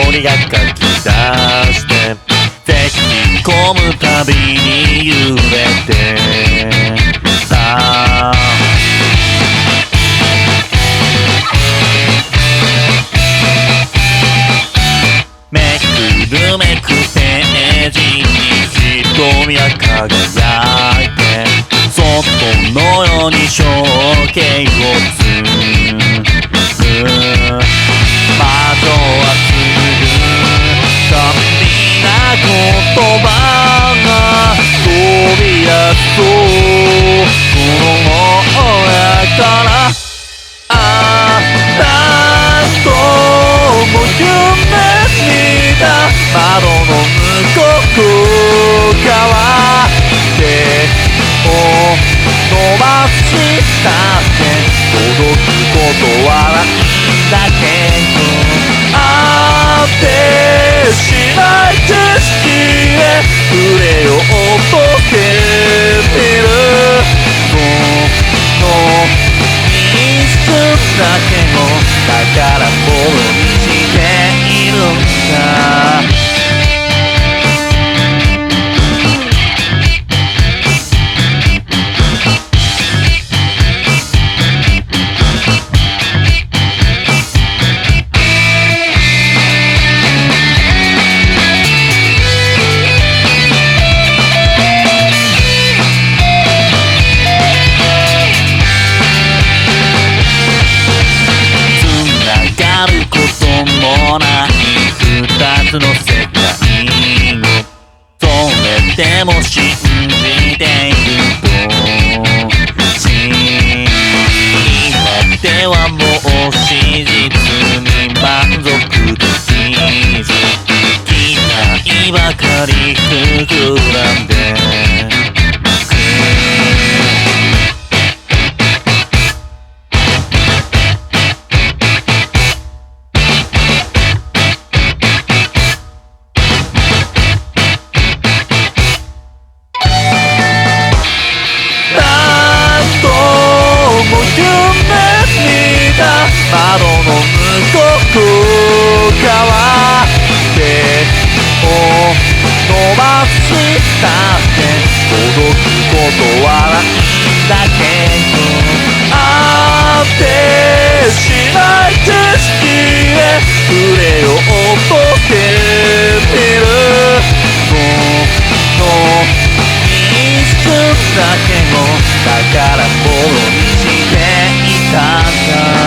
鳥が書き出してぜひ込むたびに揺れてさあめくるめくページに瞳は輝いてそっとのように象形を紡ぐ魔女は紡ぐ神秘な言葉が飛び出そうこの親からあなたとも夢見た窓の向こう側手を伸ばしたって届くことはないんだけどあてしない景色へ触れようとしてみるその一瞬だけの宝物にしているんだ二つの世界をそれでも信じていると今ではもう史実に満足できず期待ばかり膨らんで窓の向こう側手を伸ばしたって届くことはないんだけどあてしない景色へ触れようとしてみるその一瞬だけの宝物にしていたんだ